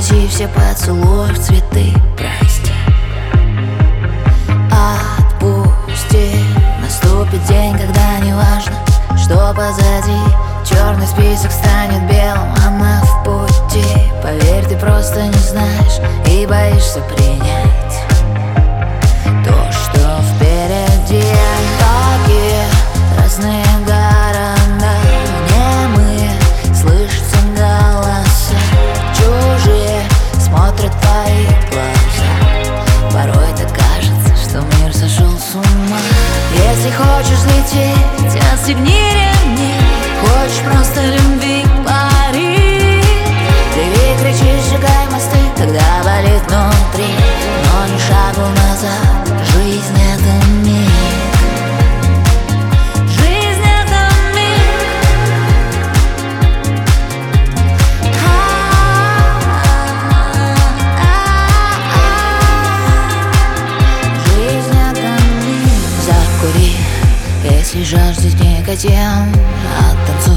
Отрази все поцелуи в цветы, прости. Отпусти, наступит день, когда не важно, что позади. Черный список станет белым, а мы в пути. Поверь, ты просто не знаешь и боишься принять то, что впереди. Такие разные города, немые, слышатся голоса чужие, смотрят твои глаза. Порой так кажется, что мир сошел с ума. Если хочешь лететь, отстегни ремни. Хочешь просто любви, пари. Ты кричишь, сжигай мосты, когда болит внутри, но ни шагу назад. Жизнь — это миг. Жизнь — это миг. Жизнь — это миг. Закури, если жаждет никотин, от танцуй